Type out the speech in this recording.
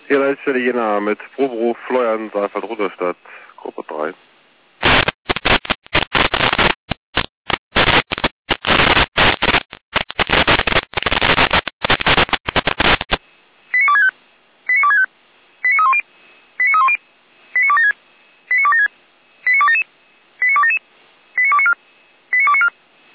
Hier Leitstelle Jena mit Proberuf Fleuern, Saalfeld Rudolstadt, Gruppe 3.